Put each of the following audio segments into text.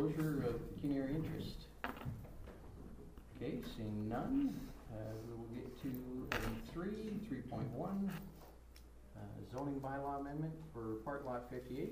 disclosure of pecuniary interest? Okay, seeing none, we will get to item 3.1, zoning bylaw amendment for part lot 58.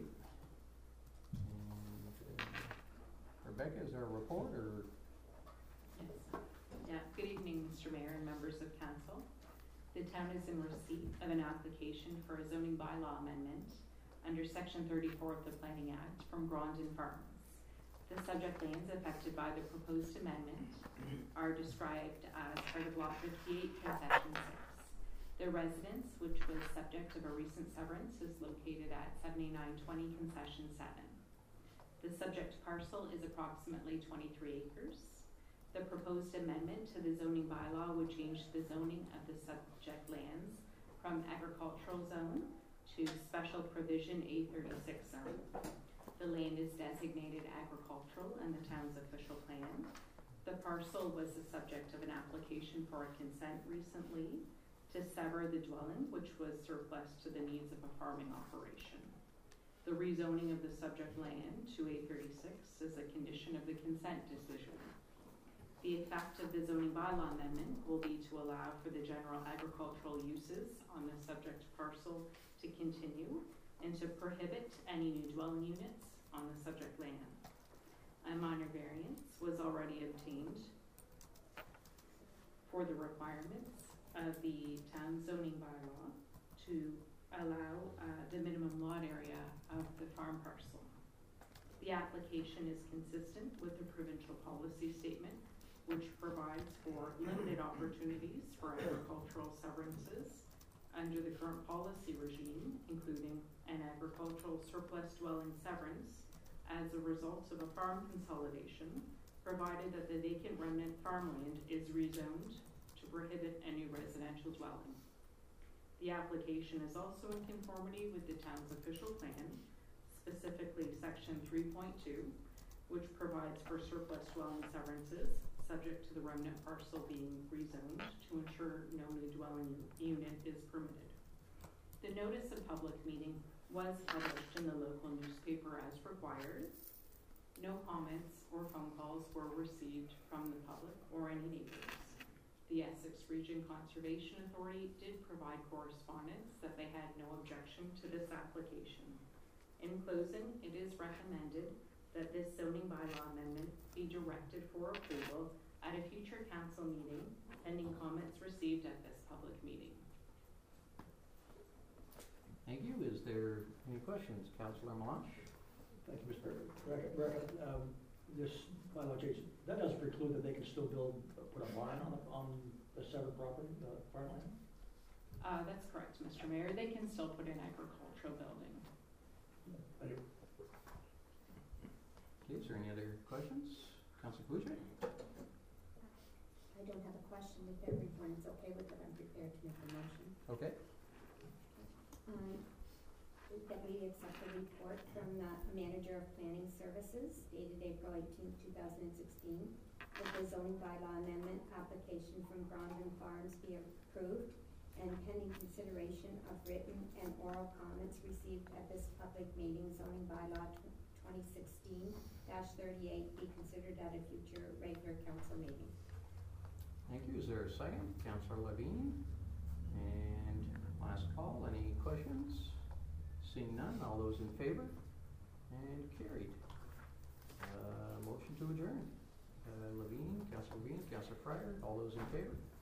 And Rebecca, is there a report or? Yes. Yeah. Good evening, Mr. Mayor and members of council. The town is in receipt of an application for a zoning bylaw amendment under Section 34 of the Planning Act from Grondin Farms. The subject lands affected by the proposed amendment are described as part of Lot 58, Concession 6. The residence, which was subject of a recent severance, is located at 7920 Concession 7. The subject parcel is approximately 23 acres. The proposed amendment to the zoning bylaw would change the zoning of the subject lands from agricultural zone to special provision A36 zone. The land is designated agricultural in the town's official plan. The parcel was the subject of an application for a consent recently to sever the dwelling, which was surplus to the needs of a farming operation. The rezoning of the subject land to A36 is a condition of the consent decision. The effect of the zoning bylaw amendment will be to allow for the general agricultural uses on the subject parcel to continue and to prohibit any new dwelling units on the subject land. A minor variance was already obtained for the requirements of the town zoning bylaw to allow the minimum lot area of the farm parcel. The application is consistent with the provincial policy statement, which provides for limited opportunities for agricultural severances under the current policy regime, including an agricultural surplus dwelling severance as a result of a farm consolidation, provided that the vacant remnant farmland is rezoned to prohibit any residential dwelling. The application is also in conformity with the town's official plan, specifically section 3.2, which provides for surplus dwelling severances subject to the remnant parcel being rezoned to ensure no new dwelling unit is permitted. The notice of public meeting was published in the local newspaper as required. No comments or phone calls were received from the public or any neighbors. The Essex Region Conservation Authority did provide correspondence that they had no objection to this application. In closing, it is recommended that this zoning bylaw amendment be directed for approval at a future council meeting, pending comments received at this public meeting. Thank you. Is there any questions? Councillor Melange? Thank you, Mr. Rebecca. This bylaw change, that doesn't preclude that they can still put a barn on the severed property, the farmland? That's correct, Mr. Mayor. They can still put an agricultural building. Thank you. Okay, is there any other questions? Councillor Boucher? I don't have a question. If everyone is okay with it, I'm prepared to make a motion. Okay. That we accept the report from the Manager of Planning Services dated April 18, 2016, that the zoning bylaw amendment application from Grondin Farms be approved, and pending consideration of written and oral comments received at this public meeting, zoning bylaw 2016-38 be considered at a future regular council meeting. Thank you. Is there a second? Councillor Levine. And last call. Any questions? Seeing none, all those in favor? And carried. Motion to adjourn. Levine, Councillor Levine, Councillor Fryer, all those in favor?